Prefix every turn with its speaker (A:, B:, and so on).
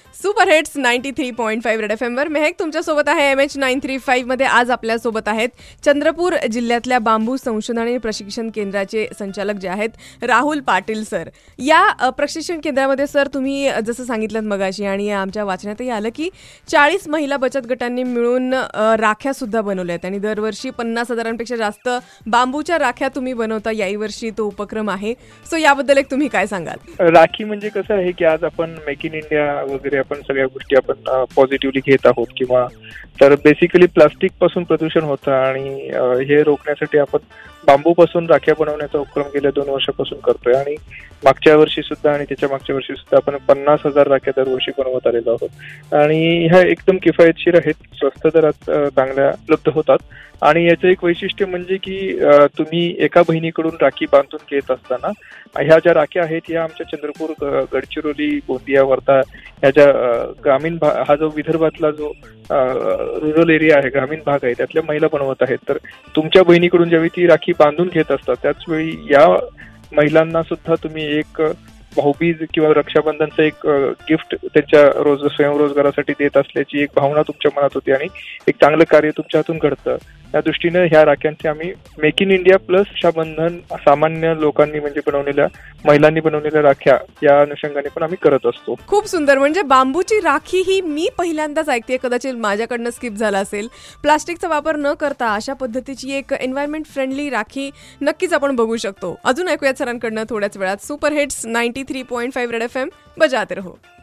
A: Super hits 93.5 red FM वर मेहक तुमच्यासोबत आहे MH935 मध्ये. आज आपल्यासोबत आहेत चंद्रपूर जिल्ह्यातल्या बांबू संशोधन आणि प्रशिक्षण केंद्राचे संचालक जे आहेत राहुल पाटील सर. या प्रशिक्षण केंद्रामध्ये सर तुम्ही जसं सांगितलं मगाशी आणि आमच्या वाचनातही आलं की 40 महिला बचत गटांनी मिळून राख्या सुद्धा बनवल्या आहेत आणि दरवर्षी 50,000पेक्षा जास्त बांबूच्या राख्या तुम्ही बनवता. याही वर्षी तो उपक्रम आहे. सो याबद्दल एक तुम्ही काय सांगाल?
B: राखी म्हणजे कसं आहे की आज आपण मेक इन इंडिया वगैरे आपण सगळ्या गोष्टी आपण पॉझिटिव्हली घेत आहोत किंवा तर बेसिकली प्लास्टिक पासून प्रदूषण होतं आणि हे रोखण्यासाठी आपण बांबूपासून राख्या बनवण्याचा उपक्रम गेल्या 2 वर्षापासून करतोय आणि मागच्या वर्षी सुद्धा आणि त्याच्या मागच्या वर्षी सुद्धा आपण 50,000 राख्या दरवर्षी बनवत आलेलो आहोत आणि ह्या एकदम किफायतशीर आहेत, स्वस्त दरात चांगल्या उपलब्ध होतात आणि याचं एक वैशिष्ट्य म्हणजे की तुम्ही एका बहिणीकडून राखी बांधून घेत असताना ह्या ज्या राख्या आहेत या आमच्या चंद्रपूर, गडचिरोली, गोंदिया, वर्धा ह्या ज्या ग्रामीण हा जो विदर्भातला जो रुरल एरिया आहे, ग्रामीण भाग आहे, त्यातल्या महिला बनवत आहेत. तर तुमच्या बहिणीकडून ज्यावेळी ती राखी बांधून घेत असतात त्याचवेळी या महिलांना सुद्धा तुम्ही एक भाऊबीज किंवा रक्षाबंधनचं एक गिफ्ट त्यांच्या स्वयंरोजगारासाठी देत असल्याची एक भावना तुमच्या मनात होती आणि एक चांगलं कार्य तुमच्या हातून घडतं. त्या दृष्टीनं ह्या राख्यांचे आम्ही make in India plus Raksha Bandhan सामान्य लोकांनी म्हणजे बनवलेल्या महिलांनी बनवलेल्या राख्या या अनुषंगाने पण आम्ही करत असतो.
A: खूप सुंदर. म्हणजे बांबूची राखी ही मी पहिल्यांदाच ऐकते, कदाचित माझ्याकडनं स्किप झाला असेल. प्लास्टिकचा वापर न करता अशा पद्धतीची एक एन्व्हायरमेंट फ्रेंडली राखी नक्कीच आपण बघू शकतो. अजून ऐकूयात सरांकडनं थोड्याच वेळात. सुपर हिट्स 93.5 रेड FM बजाते रहो.